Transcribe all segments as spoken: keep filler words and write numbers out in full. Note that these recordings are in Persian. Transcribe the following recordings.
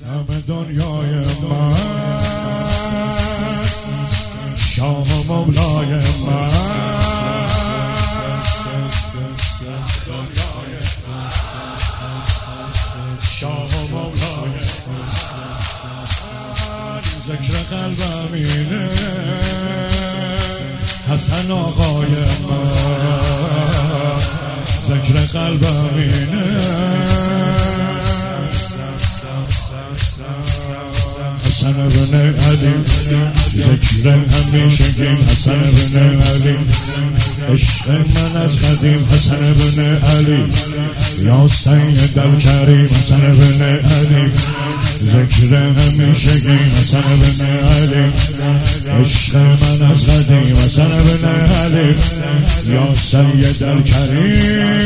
همه دنیای من شاه مولای من دنیای شاه مولای من ذکر قلبم اینه حسن آقای من ذکر قلبم اینه حسن بن علی ذکر همیشگیم حسن بن علی عشق من از قدیم حسن بن علی یا سید الکریم حسن بن علی ذکر همیشگیم حسن بن علی عشق من از قدیم حسن بن علی یا سید الکریم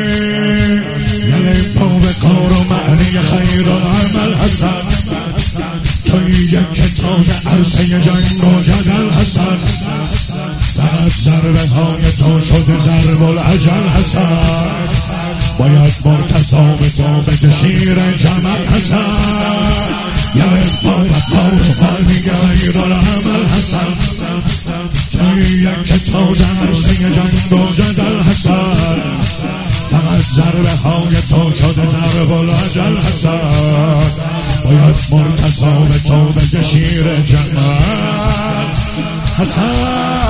یعنی باب کار و معنی خیر العمل حسن توی یک تازه عرصه جنگ و جدل حسن فقط ضربه های تو شده ضرب العجل حسن باید مرتضا به تو بده شیر جمل حسن یعنی باب کار و معنی خیر العمل حسن توی یک تازه عرصه جنگ و جدل حسن فقط ضربه های تو شده ضرب العجل حسن باید مرتضا به تو بده شیر جمل حسن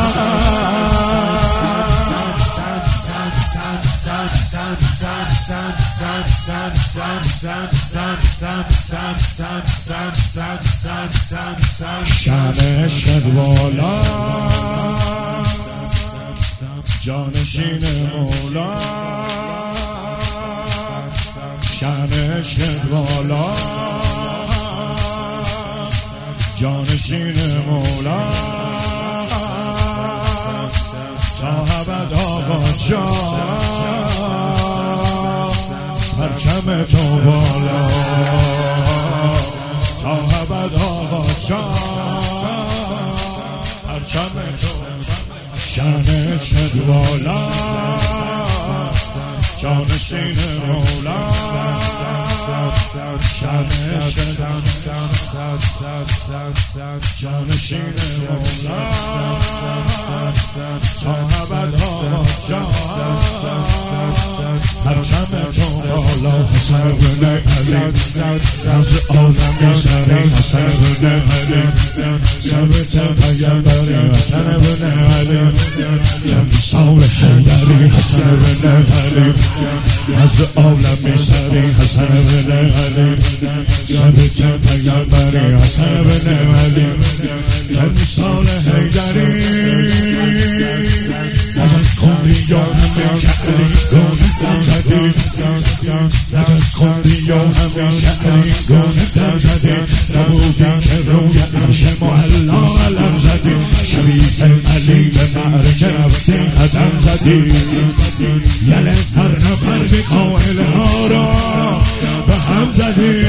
شب عشقت والا جانشین مولا شب عشقت والا جانشین مولا صاحبت آقا جان پرچم تو بالا صاحبت آقا جان پرچم تو شان عشقت والا جانشین مولا شان عشقت جانشین مولا صاحبت آقا جان پرچم تو بالا حسن بن علی از عالم سری حسن بن علی ثابت پیامبری حسن بن علی تمثال حیدری حسن بن علی از عالم سری حسن بن علی ثابت پیامبری حسن بن علی تمثال حیدری نجات خوندی یا همه شعری گونه دم زدی نجات خوندی یا همه شعری گونه دم زدی نبودی که روی عرش معلا علم زدی شبیه علی به معرکه رفتی قدم زدی یله هر نفر به قائل ها را به هم زدی